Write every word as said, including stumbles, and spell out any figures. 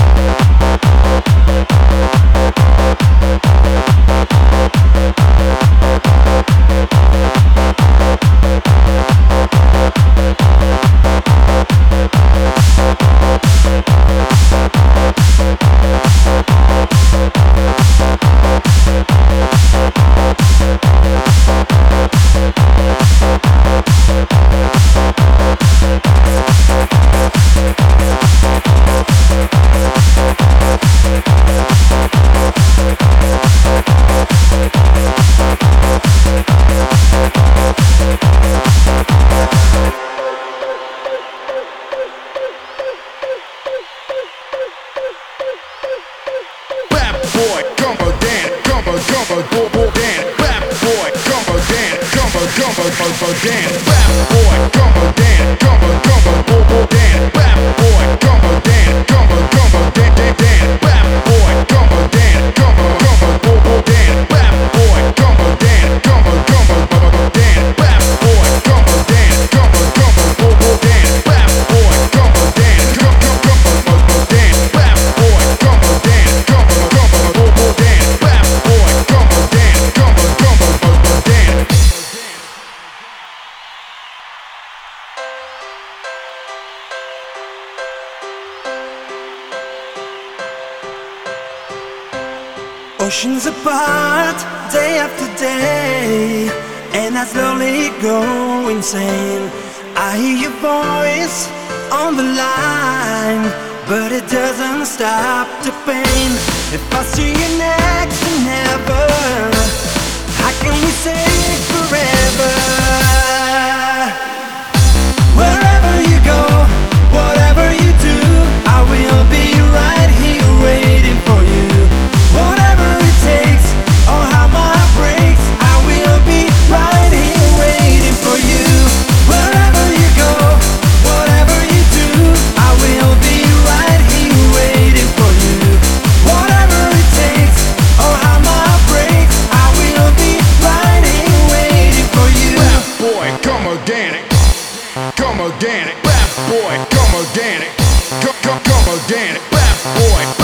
Oceans apart, day after day, and I slowly go insane. I hear your voice on the line, but it doesn't stop the pain. If I see you next to never, how can we say forever? Wherever you go, whatever you do, I will be right here waiting for you. Whatever it takes, or how my breaks, I will be right here waiting for you. Wherever you go, whatever you do, I will be right here waiting for you. Whatever it takes, or how my breaks, I will be right here waiting for you. Rap boy, come organic, come organic. Rap boy, come organic, come, come, come organic. Rap boy.